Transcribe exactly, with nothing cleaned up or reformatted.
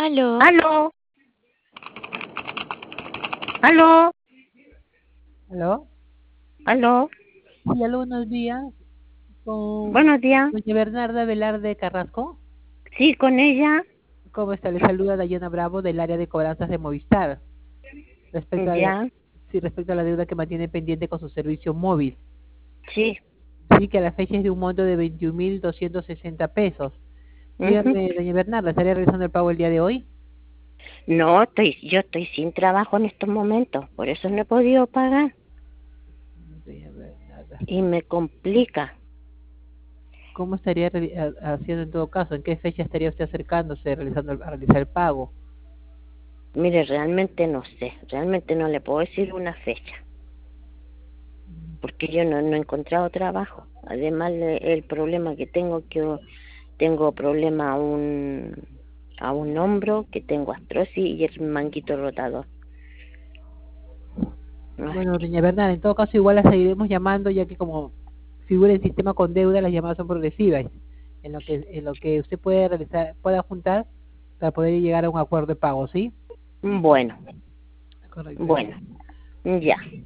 Aló. Aló, aló, ¿Aló? aló. Sí, aló, buenos días. Con Buenos días. doña Bernarda Velarde Carrasco. Sí, con ella. ¿Cómo está? Le saluda Dayana Bravo del área de cobranzas de Movistar. Respecto a, Ya, sí, respecto a la deuda que mantiene pendiente con su servicio móvil. sí. Sí, que a la fecha es de un monto de veintiún mil doscientos sesenta pesos. Ujú. Dígame, doña Bernarda, ¿estaría realizando el pago el día de hoy? No, estoy, yo estoy sin trabajo en estos momentos, por eso no he podido pagar Doña Bernarda. y me complica. ¿Cómo estaría reali- ha- haciendo en todo caso? ¿En qué fecha estaría usted acercándose realizando el- a realizar el pago? Mire, realmente no sé, realmente no le puedo decir una fecha, porque yo no, no he encontrado trabajo. Además, le- el problema que tengo, que tengo problema a un, a un hombro, que tengo artrosis y el manguito rotador. Bueno, Así. doña Bernarda, en todo caso igual la seguiremos llamando, ya que como figura el sistema con deuda, las llamadas son progresivas, en lo que en lo que usted puede realizar, pueda juntar para poder llegar a un acuerdo de pago, ¿sí? Bueno, Correcto. bueno, ya.